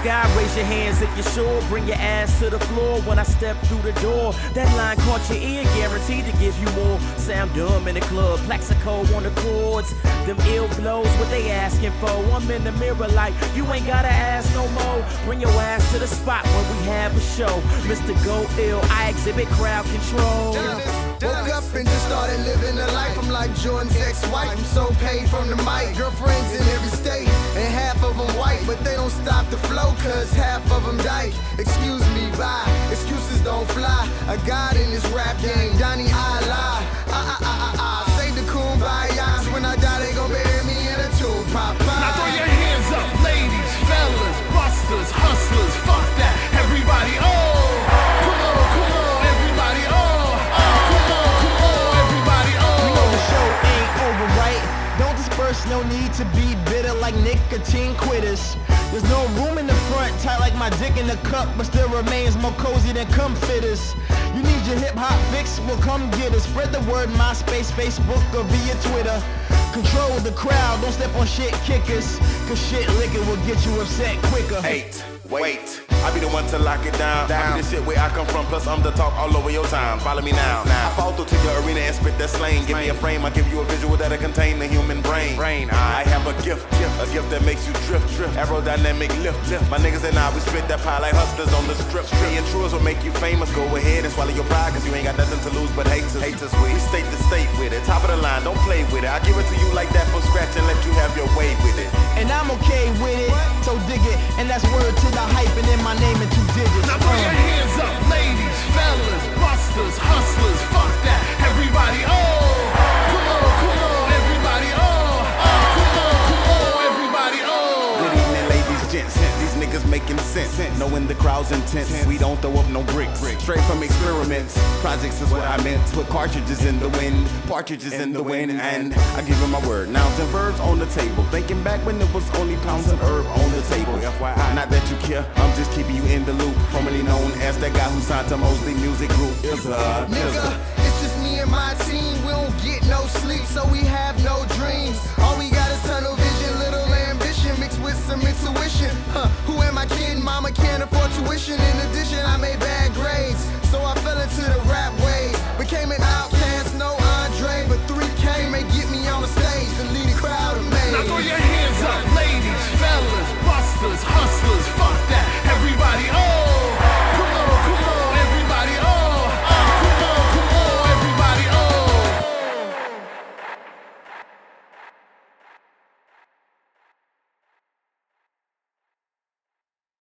sky, raise your hands if you're sure. Bring your ass to the floor when I step through the door. That line caught your ear, guaranteed to give you more. Sound dumb in the club, Plaxico on the chords. Them ill flows, what they asking for. I'm in the mirror like, you ain't gotta ask no more. Bring your ass to the spot when we have a show. Mr. Go Ill, I exhibit crowd control. Woke up and just started living a life. I'm like Jordan's ex-wife. I'm so paid from the mic. Girlfriends in every state, and half of them white. But they don't stop the flow, cause half of them dyke. Excuse me, bye. Excuses don't fly. A god in this rap game, Donnie I lie. Say the kumbayas. When I die, they gon' bury me in a tomb. Pop. Now throw your hands up, ladies, fellas, busters, hustlers. Fuck that, everybody, oh. Come on, everybody, oh. Don't disperse, no need to be bitter like nicotine quitters. There's no room in the front, tight like my dick in the cup, but still remains more cozy than comfitters. You need your hip-hop fix, well come get it. Spread the word, MySpace, Facebook, or via Twitter. Control the crowd, don't step on shit kickers, cause shit licking will get you upset quicker. Wait, I be the one to lock it down. I be the shit where I come from, plus I'm the talk all over your time. Follow me now. I fall through to your arena and spit that slang. Give me a frame, I give you a visual that'll contain the human brain. I have a gift that makes you drift. Aerodynamic lift. My niggas and I, we spit that pie like hustlers on the strip. Being true is what make you famous. Go ahead and swallow your pride, cause you ain't got nothing to lose but haters. We state to state with it, top of the line, don't play with it. I give it to you like that from scratch and let you have your way with it. And I'm okay with it, so dig it. And that's word to the hype and in my name in 2 digits. Now throw your hands up, ladies, fellas, busters, hustlers. Fuck that, everybody, oh. Come on, everybody, oh. Come on, everybody, oh. Good evening, ladies, gents. These niggas making sense, knowing the crowd's intense. We don't throw up no bricks, straight from experiments. Projects is what I meant. Put cartridges in the wind, partridges in the wind, and I give them my word. Nouns and verbs on the table. Thinking back when there was only pounds and herb on the table. FYI, not that you care, I'm just keeping you in the loop. Formerly known as that guy who signed to Mosley Music Group. Nigga, it's just me and my team. We don't get no sleep, so we have no dreams. All we got is tunnel vision, little ambition mixed with some intuition. Who am I kidding? Mama can't afford tuition. In addition, I made bad grades, so I fell into the rap